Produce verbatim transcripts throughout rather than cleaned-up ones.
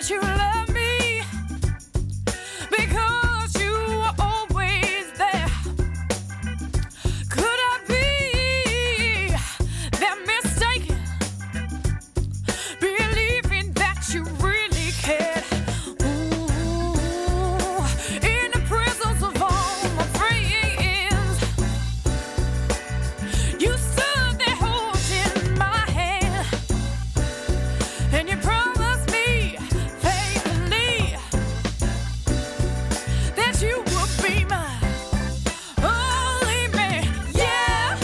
that you love me because you were always there. Could I be that mistaken, believing that you really cared? Ooh, in the presence of all my friends, you stood there holding my hand, and you promised me faithfully that you would be my only man. Yeah,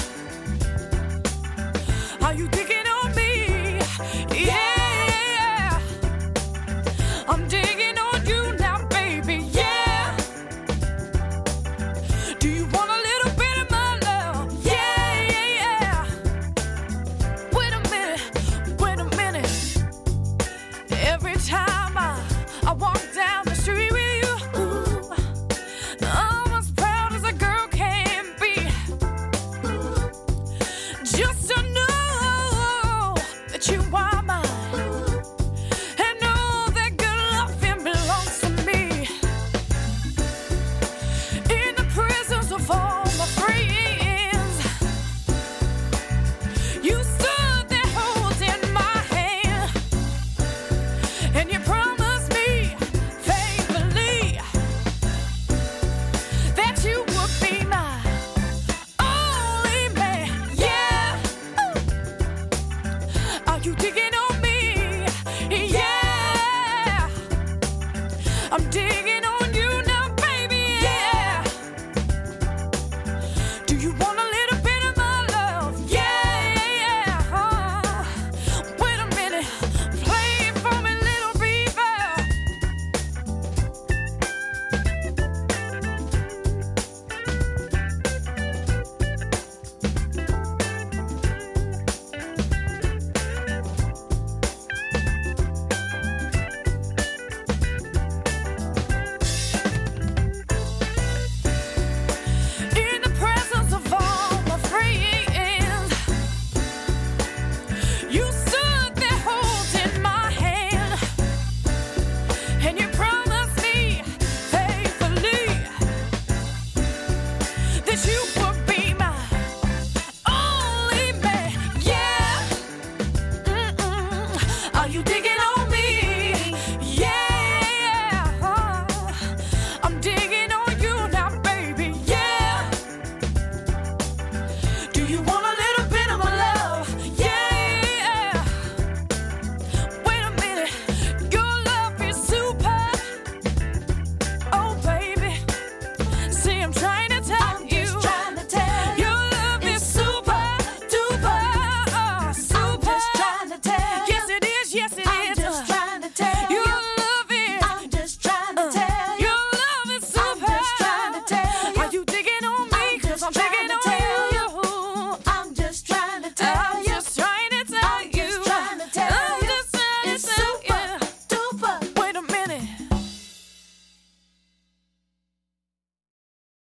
are you digging on me? Yeah, I'm digging on you now, baby. Yeah, do you want a little bit of my love? Yeah, yeah, yeah. Wait a minute, wait a minute. Every time I, I walk down the street with you, ooh, I'm as proud as a girl can be. Just to know that you are mine, and know that good loving belongs to me. In the presence of all my friends, you stood there holding my hand, and you promised me faithfully that you would be my only man. Yeah, are you digging on me? Yeah, I'm digging